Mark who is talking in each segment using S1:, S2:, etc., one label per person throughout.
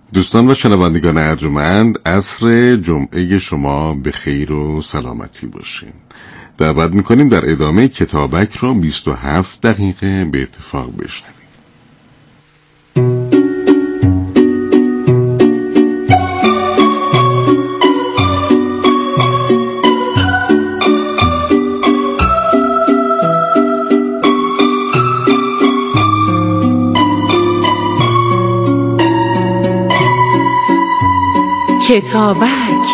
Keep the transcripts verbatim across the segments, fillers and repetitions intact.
S1: دوستان و شنوندگان ارجمند، عصر جمعه شما به خیر و سلامتی باشیم. دعوت میکنیم در ادامه کتابک رو بیست و هفت دقیقه به اتفاق بشنویم.
S2: کتابک.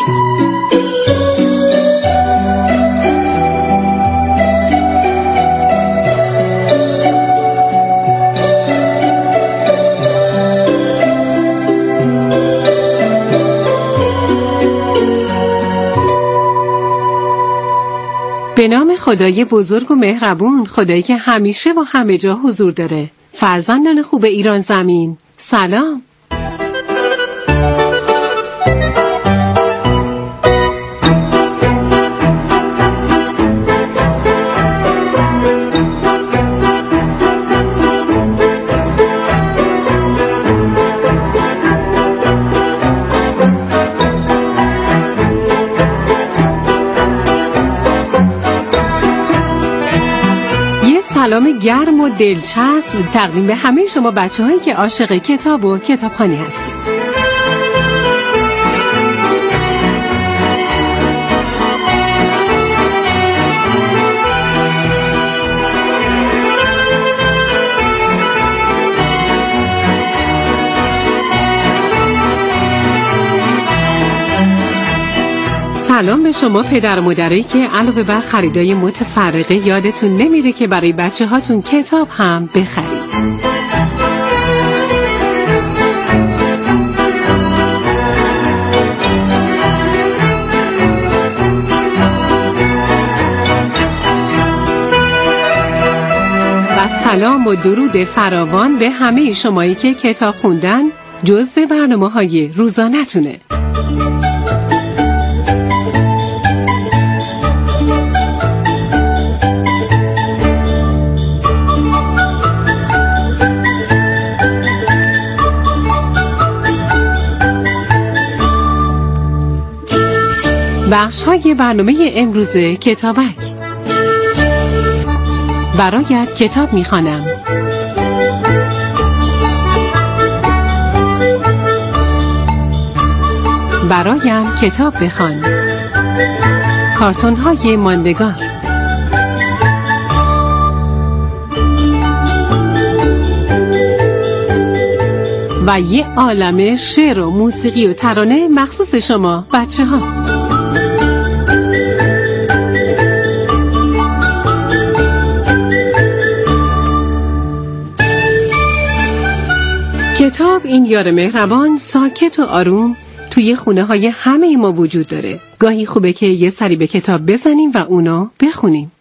S2: به نام خدای بزرگ و مهربون، خدایی که همیشه و همه جا حضور داره. فرزندان خوب ایران زمین، سلام. سلام گرم و دلچسب تقدیم به همه شما بچه هایی که عاشق کتاب و کتابخوانی هستید. سلام به شما پدر و مادرایی که علاوه بر خریدای متفرقه یادتون نمیره که برای بچه هاتون کتاب هم بخرید. و سلام و درود فراوان به همه شمایی که کتاب خوندن جزء برنامه‌های روزانه‌تونه. بخش های برنامه امروز کتابک. برایت کتاب میخوانم. برایم کتاب بخوان. کارتون های ماندگار. و یه عالمه شعر و موسیقی و ترانه مخصوص شما بچه ها. کتاب این یار مهربان ساکت و آروم توی خونه های همه ما وجود داره. گاهی خوبه که یه سری به کتاب بزنیم و اونو بخونیم.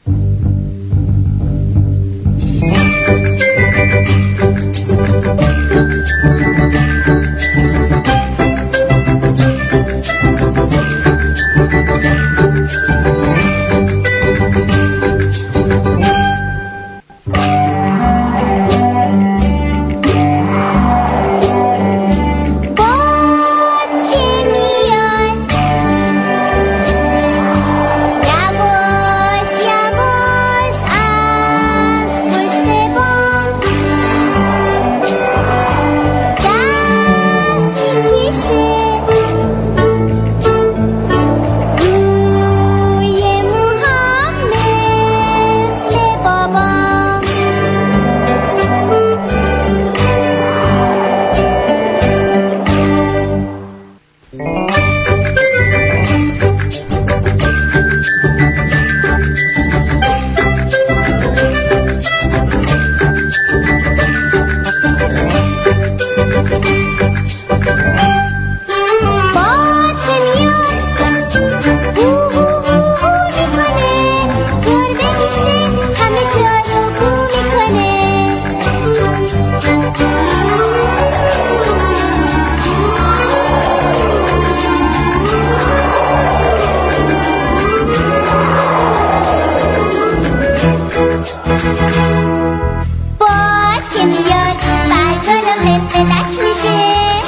S3: باز که میاد برگارم قلقلک میشه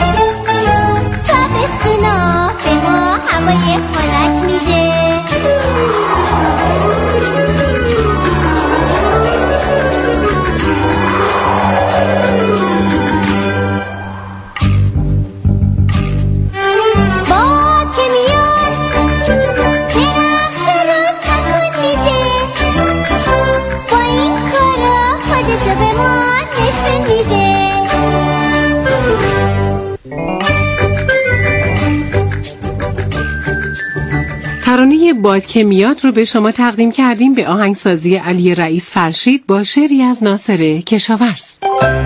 S2: ترانه باد که میاد رو به شما تقدیم کردیم به آهنگسازی علی رئیس فرشید با شعری از ناصر کشاورز.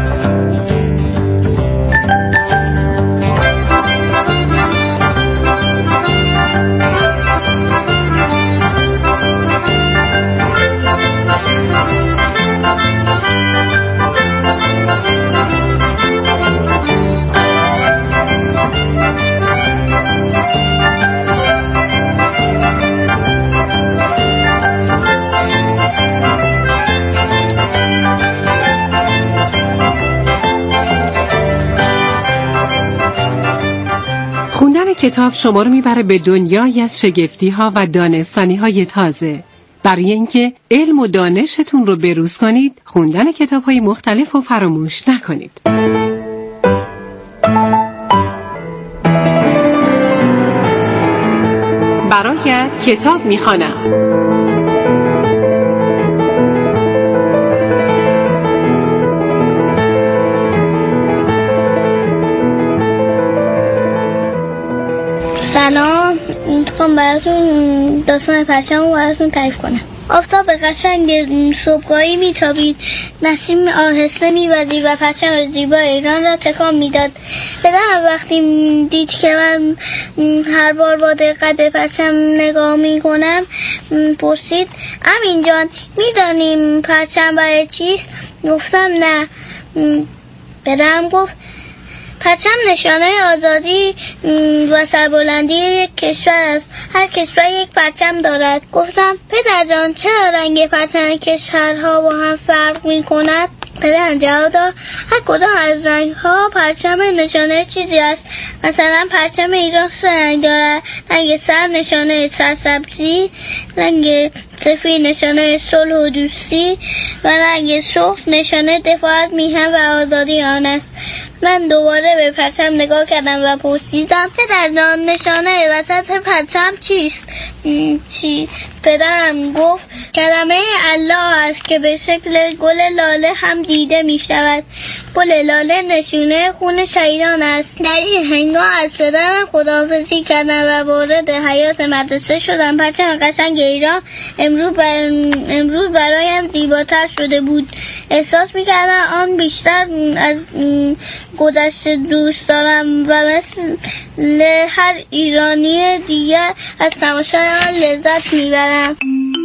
S2: کتاب شما رو میبره به دنیایی از شگفتی ها و دانستنی های تازه. برای اینکه علم و دانشتون رو بروز کنید، خوندن کتاب های مختلف رو فراموش نکنید. برایت کتاب میخوانم.
S3: سلام، میخوام براتون داستان پرچم رو براتون تعریف کنم. آفتاب قشنگ صبحگاهی میتابید، نسیم آهسته میوزید و پرچم زیبای ایران را تکان میداد. پدرم وقتی دید که من هر بار با دقت به پرچم نگاه میکنم پرسید: امین جان، میدانیم پرچم برای چیست؟ گفتم نه. پدرم گفت: پرچم نشانه آزادی و سربلندی یک کشور است. هر کشور یک پرچم دارد. گفتم: پدر جان، چرا رنگ پرچم کشورها با هم فرق می کند؟ پدرم جواب داد: هر کدام از رنگ ها پرچم نشانه چیزی است. مثلا پرچم ایران سه رنگ دارد: رنگ سر نشانه سرسبزی، رنگ سفید نشانه صلح و دوستی و رنگ سرخ نشانه دفاع میهن و آزادی آن است. من دوباره به پرچم نگاه کردم و پرسیدم: پدر جان، نشانه وسط پرچم چیست؟ چی؟ پدرم گفت: کلمه الله است که به شکل گل لاله هم دیده می شود. گل لاله نشانه خون شهیدان است. در این هنگام از پدرم خداحافظی کردم و وارد حیاط مدرسه شدم. پرچم قشنگ ایران امروز, بر... امروز برایم زیباتر شده بود. احساس می کردم آن بیشتر از گذشته دوست دارم و مثل هر ایرانی دیگر از تماشای آن لذت میبرم.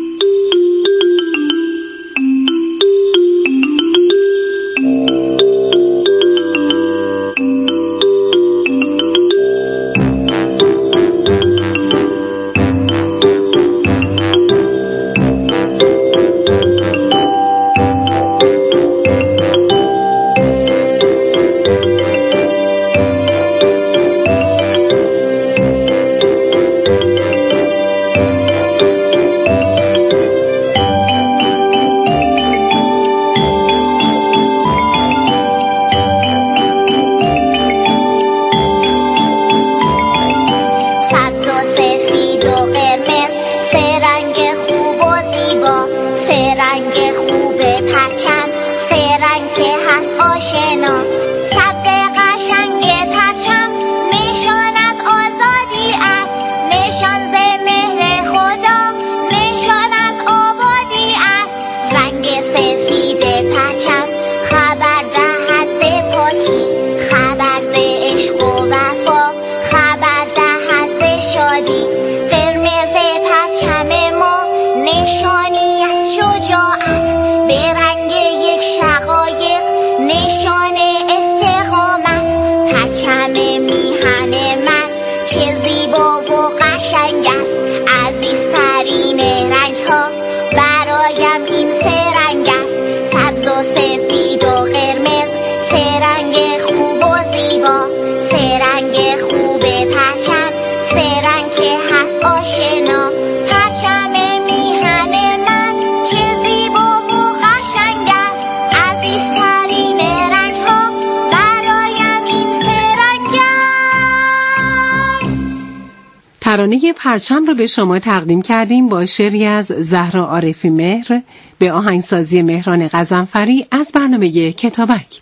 S2: ترانه پرچم رو به شما تقدیم کردیم با شعری از زهرا عارفی مهر به آهنگسازی مهران غضنفری از برنامه کتابک.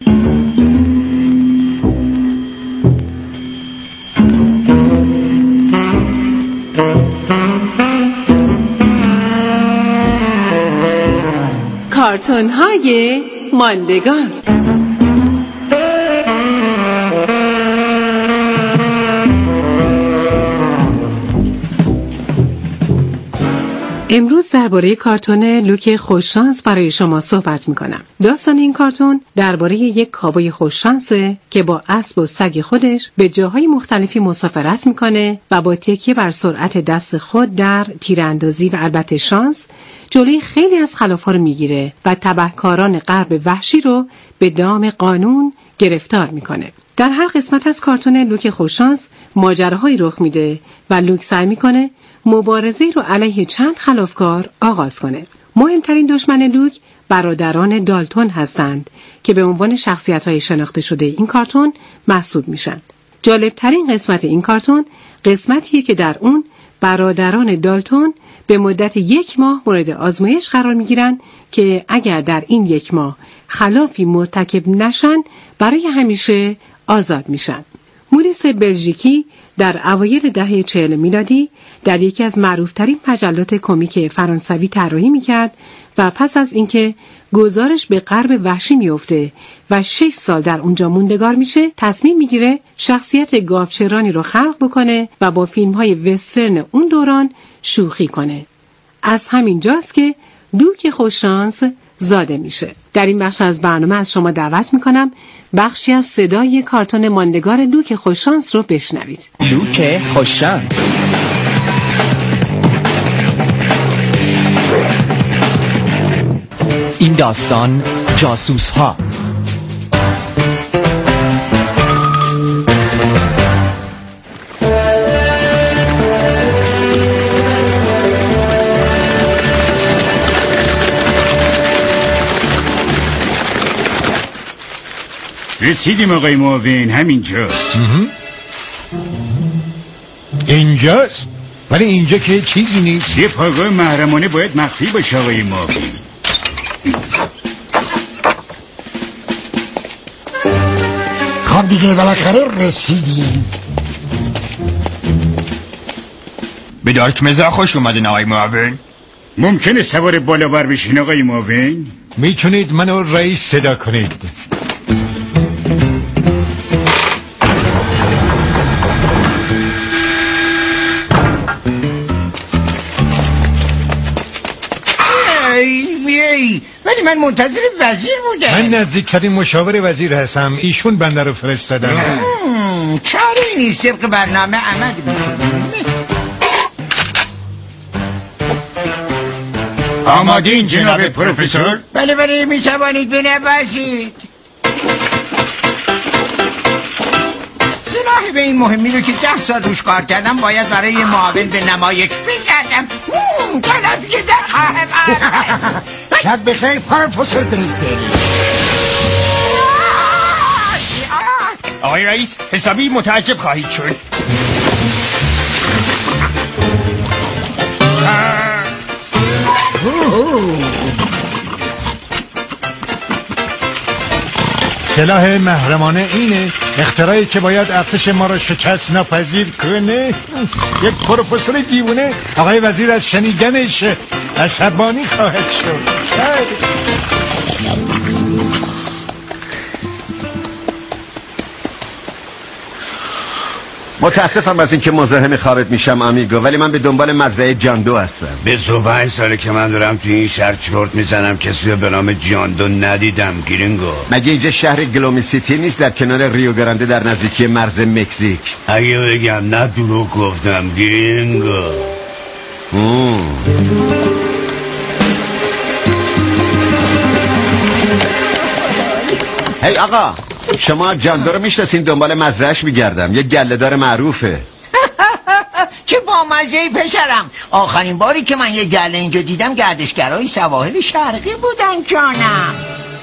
S2: کارتون‌های ماندگار. امروز درباره کارتون لوک خوششانس برای شما صحبت میکنم. داستان این کارتون درباره یک کاوبوی خوششانسه که با اسب و سگ خودش به جاهای مختلفی مسافرت میکنه و با تکیه بر سرعت دست خود در تیراندازی و البته شانس جلوی خیلی از خلاف‌ها رو میگیره و تبهکاران غرب وحشی رو به دام قانون گرفتار میکنه. در هر قسمت از کارتون لوک خوششانس ماجراهایی رخ میده و لوک سعی میکنه مبارزه رو علیه چند خلافکار آغاز کنه. مهمترین دشمن لوک برادران دالتون هستند که به عنوان شخصیت‌های شناخته شده این کارتون محسوب میشن. جالبترین قسمت این کارتون قسمتیه که در اون برادران دالتون به مدت یک ماه مورد آزمایش قرار میگیرن که اگر در این یک ماه خلافی مرتکب نشن برای همیشه آزاد میشن. موریس بلژیکی در اوایل دهه چهل میلادی در یکی از معروفترین مجلات کمیک فرانسوی طراحی میکرد و پس از اینکه گزارش به غرب وحشی میفته و شش سال در اونجا موندگار میشه، تصمیم میگیره شخصیت گاوچرانی رو خلق بکنه و با فیلم‌های وسترن اون دوران شوخی کنه. از همین جاست که لوک خوششانس زاده میشه. در این بخش از برنامه از شما دعوت میکنم بخشی از صدای کارتون ماندگار لوک خوششانس رو بشنوید.
S4: لوک خوششانس. این داستان جاسوس ها.
S5: رسیدیم آقای معاون، همینجاست.
S6: اینجاست؟ ولی اینجا که چیزی نیست.
S5: یه پایگاه محرمانه باید مخفی باشه آقای معاون.
S7: خب دیگه بالاخره رسیدیم.
S6: به دارک مزا خوش اومدین آقای معاون.
S5: ممکنه سوار بالا بر بشین آقای معاون؟
S6: میتونید منو رئیس صدا کنید.
S7: ولی من منتظر وزیر بودم.
S6: من نزدیکترین مشاور وزیر هستم. ایشون بنده رو فرستادن.
S7: کاری نیست، طبق برنامه عمل میکنم.
S5: آمادین جناب پروفسور؟
S7: بله بله، میتوانید بنوازید. سلاح به این مهمی رو که ده سال روش کار کردم باید برای معاون به نمایش بزدم. کلم که در خواهم. شب بخیر پروفسور بریتل.
S6: آقای رئیس، حسابی متعجب خواهید شد. سلاح محرمانه اینه، اختراعی که باید ارتش ما را شکست ناپذیر کنه. یک پروفسور دیوونه آقای وزیر از شنیدنش عصبانی خواهد شد.
S8: متاسفم از اینکه مزاحم خارج میشم آمیگو، ولی من به دنبال مزرعه جاندو هستم.
S5: به زبان ساله که من دارم تو این شهر چرت میزنم، کسی رو به نام جاندو ندیدم. گرینگو،
S8: مگه اینجا شهر گلومی سیتی نیست در کنار ریو گرانده در نزدیکی مرز مکزیک؟
S5: اگه بگم نه دروغ گفتم. گرینگو
S8: هی آقا، شما جاندو رو میشناسین؟ دنبال مزرعهش میگردم، یه گله‌دار معروفه.
S7: چه بامزه‌ای پسرم. آخرین باری که من یه گله اینجا دیدم گردشگرای سواحل شرقی بودن جانم.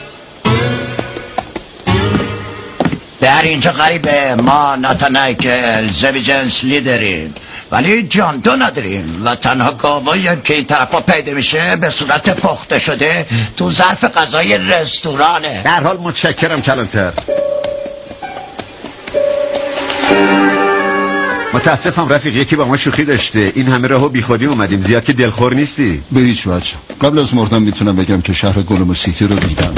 S9: در اینجا غریبه، ما ناتانایکل زویجنسلی داریم ولی جاندو نداریم و تنها گاوایی که این طرفا پیدا میشه به صورت پخته شده تو ظرف غذای رستورانه.
S8: در حال متشکرم کلانتر. متاسفم رفیق، یکی با ما شوخی داشته. این همه راهو بی خودی اومدیم. زیاد که دلخور نیستی؟
S10: به هیچ وجه. قبل از مردن میتونم بگم که شهر گلوم سیتی رو دیدم.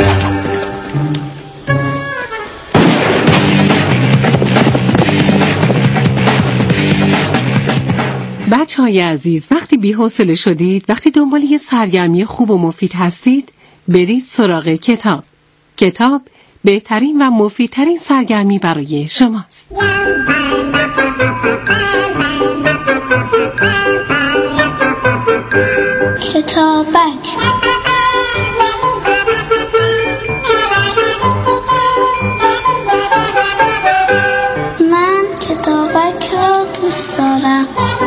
S2: بچه های عزیز، وقتی بی‌حوصله شدید، وقتی دنبال یه سرگرمی خوب و مفید هستید، برید سراغ کتاب. کتاب بهترین و مفیدترین سرگرمی برای شماست.
S3: کتابک. من کتابک را دوست دارم.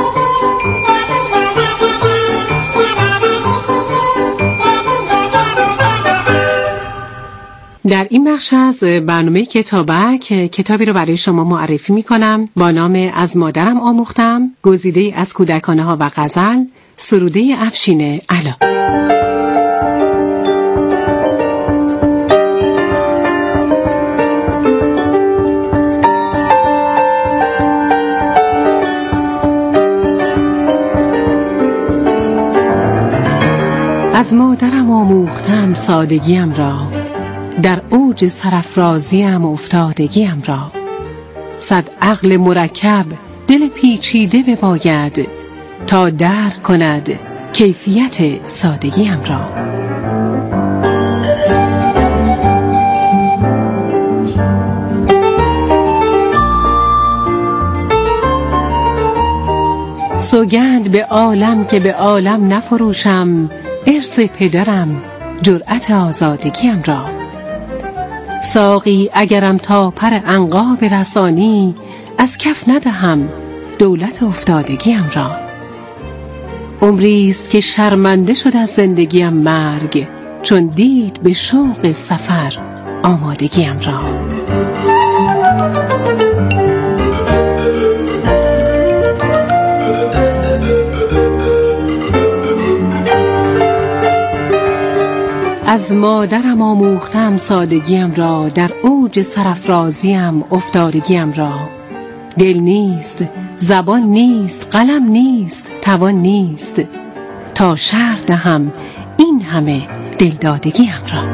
S2: در این بخش از برنامه کتابک کتابی رو برای شما معرفی می کنم با نام از مادرم آموختم، گزیده از کودکانه ها و غزل، سروده افشین علا. از مادرم آموختم سادگیم را، در اوج سرافرازیم افتادگیم را. صد عقل مرکب دل پیچیده بباید، تا درک کند کیفیت سادگیم را. سوگند به عالم که به عالم نفروشم، ارث پدرم جرأت آزادگیم را. ساقی اگرم تا پر عنقا برسانی، از کف ندهم دولت افتادگیم را. عمریست که شرمنده شد از زندگیم مرگ، چون دید به شوق سفر آمادگیم را. از مادرم آموختم سادگیم را، در اوج سرافرازیم افتادگیم را. دل نیست، زبان نیست، قلم نیست، توان نیست، تا شرح دهم این همه دلدادگیم را.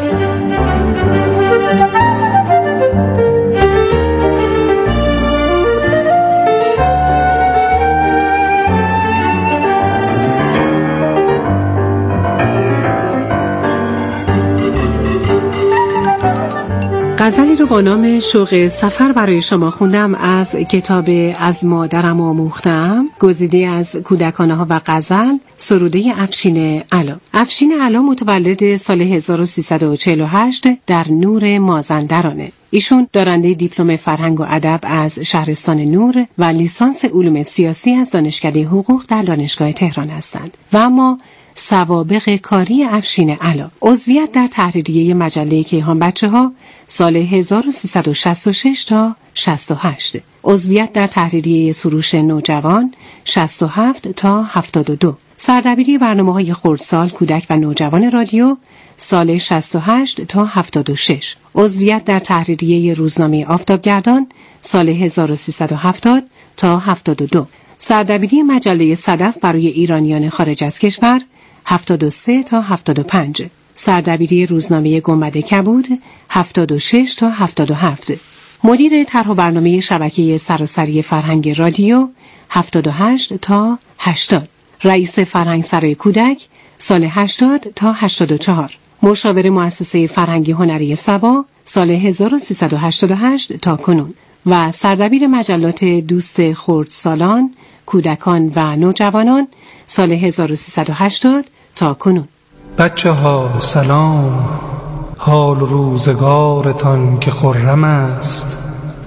S2: غزلی رو با نام شوق سفر برای شما خوندم از کتاب از مادرم آموختم، گزیده از کودکانه ها و غزل، سروده افشین علا. افشین علا متولد سال هزار و سیصد و چهل و هشت در نور مازندرانه. ایشون دارنده دیپلم فرهنگ و ادب از شهرستان نور و لیسانس علوم سیاسی از دانشکده حقوق در دانشگاه تهران هستند. و اما سوابق کاری افشین علا: عضویت در تحریریه مجله کیهان بچه ها سال هزار و سیصد و شصت و شش تا شصت و هشت، عضویت در تحریریه سروش نوجوان شصت و هفت تا هفتاد و دو، سردبیری برنامه‌های خردسال کودک و نوجوان رادیو سال شصت و هشت تا هفتاد و شش، عضویت در تحریریه روزنامه آفتابگردان سال هزار و سیصد و هفتاد تا هفتاد و دو، سردبیری مجله صدف برای ایرانیان خارج از کشور هفتاد و سه تا هفتاد و پنج، سردبیری روزنامه گنبد کبود هفتاد و شش تا هفتاد و هفت، مدیر طرح و برنامه شبکه سراسری فرهنگ رادیو هفتاد و هشت تا هشتاد، رئیس فرهنگ سرای کودک سال هشتاد تا هشتاد و چهار، مشاور مؤسسه فرهنگی هنری سبا سال هزار و سیصد و هشتاد و هشت تا کنون و سردبیر مجلات دوست خردسالان، کودکان و نوجوانان سال هزار و سیصد و هشتاد تا کنون.
S11: بچه ها سلام، حال روزگارتان که خرم است،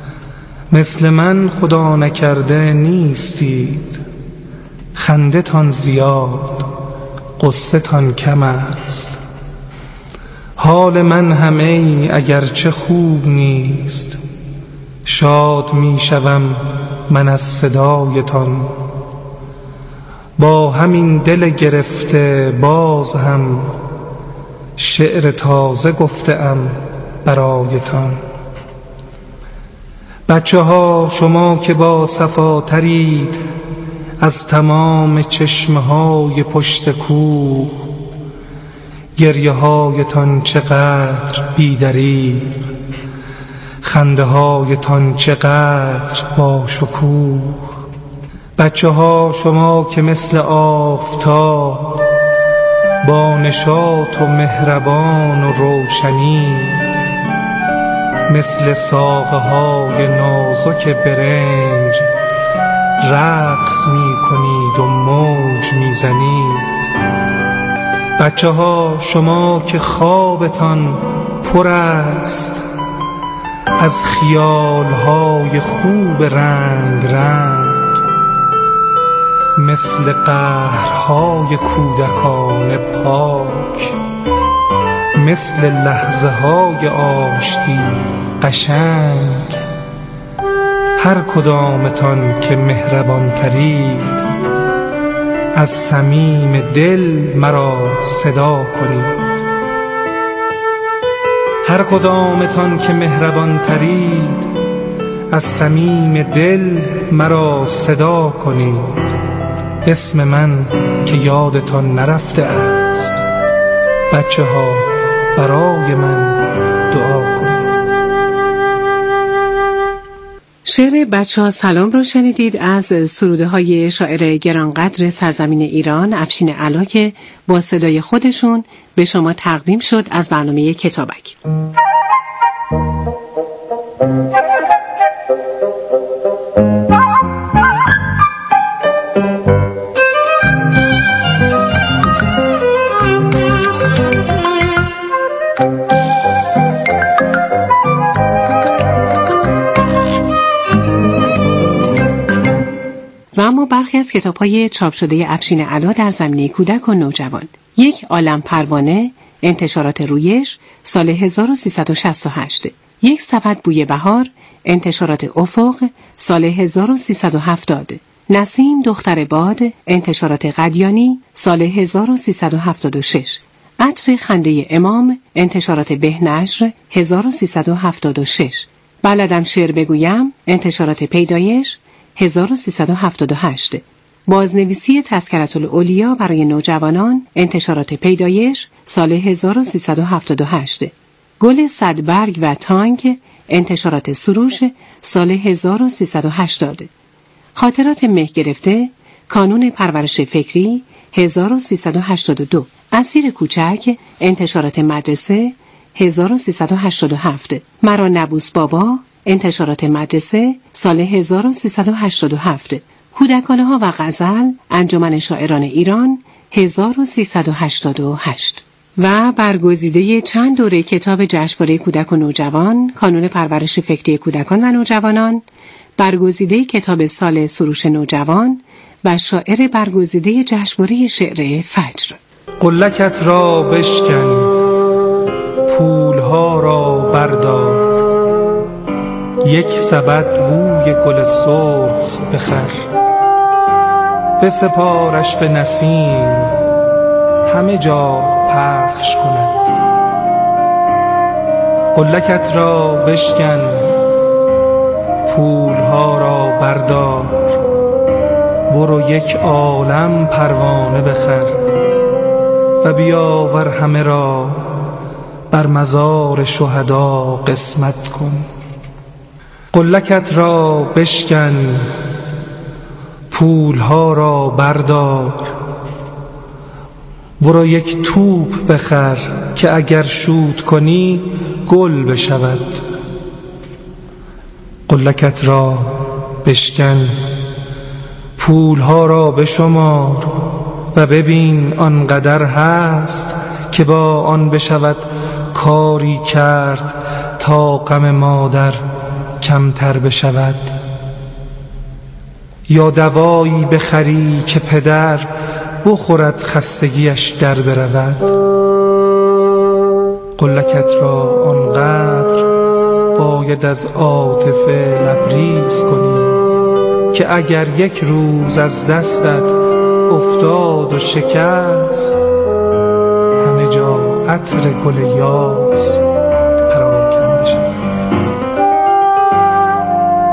S11: مثل من خدا نکرده نیستید، خنده تان زیاد قصه تان کم است. حال من همه اگرچه خوب نیست، شاد می شوم من از صدایتان. با همین دل گرفته باز هم شعر تازه گفتم برایتان. بچه ها شما که با صفاترید از تمام چشمه های پشت کوه، گریه هایتان چقدر بی‌دریغ، خنده هایتان چقدر با شکوه. بچه ها شما که مثل آفتاب با نشاط و مهربان و روشنید، مثل ساقه های نازک برنج رقص می کنید و موج می زنید. بچه ها شما که خوابتان پر است از خیال های خوب رنگ رنگ، مثل قهرهای کودکان پاک، مثل لحظه های آشتی قشنگ. هر کدامتان که مهربان ترید از صمیم دل مرا صدا کنید. هر کدامتان که مهربان ترید از صمیم دل مرا صدا کنید. اسم من که یادتان نرفته است، بچه ها برای من دعا کنید.
S2: شعر بچه ها سلام رو شنیدید از سروده های شاعر گرانقدر سرزمین ایران افشین علا که با صدای خودشون به شما تقدیم شد از برنامه کتابک. و اما برخی از کتاب‌های چاپ شده افشین علا در زمینه کودک و نوجوان. یک عالم پروانه، انتشارات رویش، سال هزار و سیصد و شصت و هشت. یک سبد بوی بهار، انتشارات افق، سال هزار و سیصد و هفتاد. نسیم دختر باد، انتشارات قدیانی، سال هزار و سیصد و هفتاد و شش. عطر خنده امام، انتشارات بهنشر، هزار و سیصد و هفتاد و شش. بلدم شعر بگویم، انتشارات پیدایش، هزار و سیصد و هفتاد و هشت. بازنویسی تذکرة الاولیا برای نوجوانان، انتشارات پیدایش، سال هزار و سیصد و هفتاد و هشت. گل صدبرگ و تانک، انتشارات سروش، سال هزار و سیصد و هشتاد. خاطرات مه گرفته، کانون پرورش فکری، هزار و سیصد و هشتاد و دو. اسیر کوچک، انتشارات مدرسه، هزار و سیصد و هشتاد و هفت. مرا نبوس بابا، انتشارات مدرسه، سال هزار و سیصد و هشتاد و هفت. کودکانه ها و غزل، انجمن شاعران ایران، هزار و سیصد و هشتاد و هشت. و برگزیده چند دوره کتاب جشنواره کودک و نوجوان، کانون پرورش فکری کودکان و نوجوانان، برگزیده کتاب سال سروش نوجوان و شاعر برگزیده جشنواره شعر فجر.
S11: قلکت را بشکن، پولها را بردار، یک سبد بوی گل سرخ بخر، بسپارش به نسیم همه جا پخش کند. قلکت را بشکن، پولها را بردار، برو یک عالم پروانه بخر و بیاور همه را بر مزار شهدا قسمت کن. قلکت را بشکن، پولها را بردار، برو یک توپ بخر که اگر شوت کنی گل بشود. قلکت را بشکن، پولها را بشمار و ببین آنقدر هست که با آن بشود کاری کرد تا غم مادر کمتر بشود. یا دوایی بخری که پدر بخورد خستگیش در برود. قلکت را آنقدر باید از عاطفه لبریز کنی که اگر یک روز از دستت افتاد و شکست، همه جا عطر گل یاس پراکنده شود.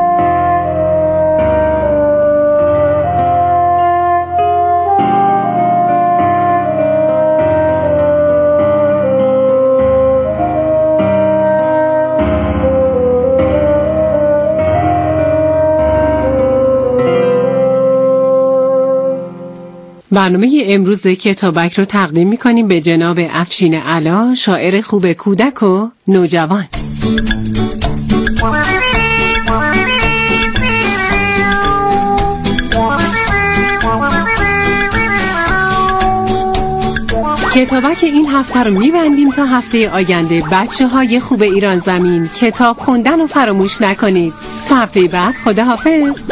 S2: برنامه امروز کتابک رو تقدیم می‌کنیم به جناب افشین علا، شاعر خوب کودک و نوجوان. کتابک این هفته رو می‌بندیم تا هفته آینده. بچه‌های خوب ایران زمین، کتاب خوندن رو فراموش نکنید. تا هفته بعد، خداحافظ.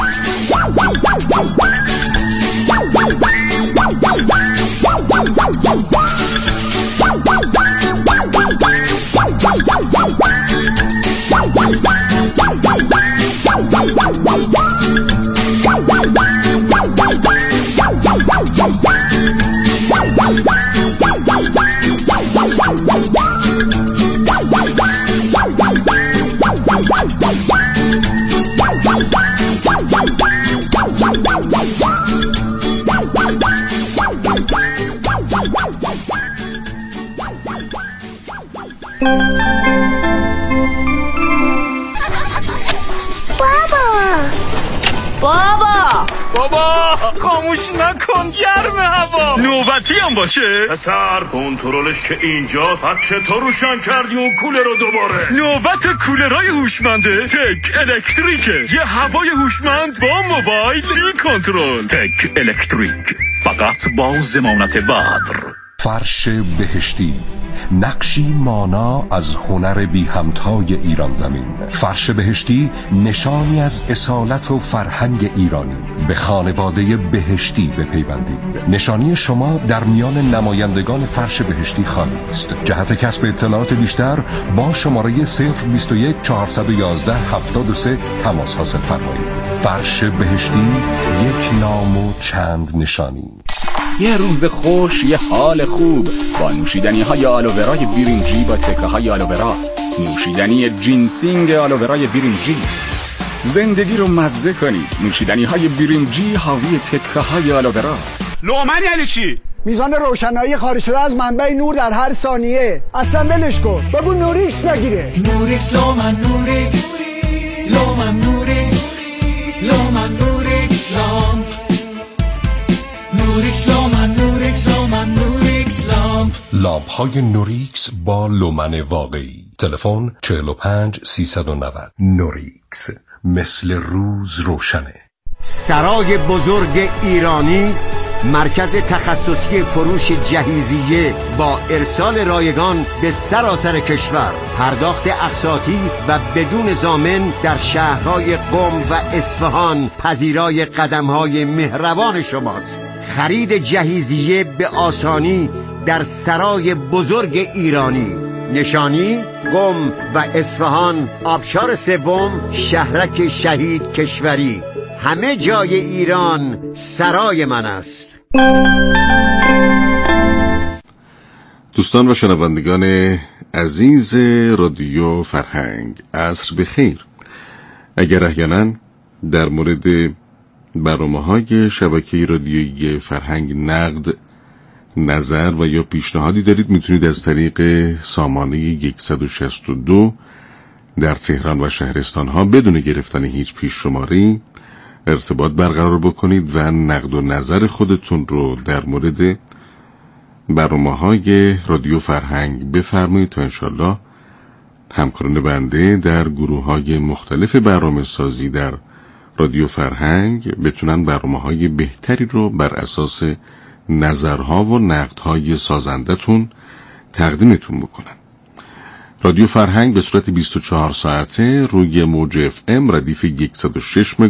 S12: بابا بابا خاموش نکن، گرم هوا. نوبتی هم باشه پسر، کنترلش که اینجاست. چطور روشن کردی اون کولر رو دوباره؟ نوبت کولرهای هوشمنده تک الکتریکه. یه هوای هوشمند با موبایل بی کنترل. تک الکتریک، فقط با ضمانت بدر.
S13: فرش بهشتی، نقشی مانا از هنر بی همتای ایران زمین. فرش بهشتی نشانی از اصالت و فرهنگ ایرانی. به خانواده بهشتی بپیوندید. نشانی شما در میان نمایندگان فرش بهشتی خالی است. جهت کسب اطلاعات بیشتر با شماره صفر بیست و یک چهارصد و یازده هفتاد و سه تماس حاصل فرمایید. فرش بهشتی، یک نام و چند نشانی.
S14: یه روز خوش، یه حال خوب با نوشیدنی های آلوورای برنجی با تکه های آلوورا. نوشیدنی جینسینگ آلوورای برنجی. زندگی رو مزه کنید. نوشیدنی های برنجی حاوی تکه های آلوورا.
S15: لومن یعنی چی؟ میزان روشنایی خارج شده از منبع نور در هر ثانیه. اصلا ولش کن، بگو نوریکس بگیره.
S16: نوریکس لومن نوریکس لومن نوریکس لومن نوریکس لامپ نوریکس لومن نوریکس لومن نوریکس لامپ.
S13: لامپ های نوریکس با لومن واقعی. تلفن چهل و پنج سیصد و نود. نوریکس، مثل روز روشنه.
S17: سرای بزرگ ایرانی، مرکز تخصصی فروش جهیزیه با ارسال رایگان به سراسر کشور. پرداخت اقساطی و بدون ضامن در شهرهای قم و اصفهان پذیرای قدمهای مهربان شماست. خرید جهیزیه به آسانی در سرای بزرگ ایرانی. نشانی قم و اصفهان، آبشار سوم، شهرک شهید کشوری. همه جای ایران سرای من است.
S1: دوستان و شنوندگان عزیز رادیو فرهنگ، عصر بخیر. اگر احیانا در مورد برنامه‌های شبکه رادیویی فرهنگ نقد، نظر و یا پیشنهادی دارید، میتونید از طریق سامانه صد و شصت و دو در تهران و شهرستان ها بدون گرفتن هیچ پیش شماری ارتباط برقرار بکنید و نقد و نظر خودتون رو در مورد برنامه‌های رادیو فرهنگ بفرمایید تا انشالله همکاران بنده در گروه‌های مختلف برنامه سازی در رادیو فرهنگ بتونن برنامه‌های بهتری رو بر اساس نظرها و نقدهای سازندتون تقدیمتون بکنن. رادیو فرهنگ به صورت بیست و چهار ساعته روی موج اف ام ردیف صد و شش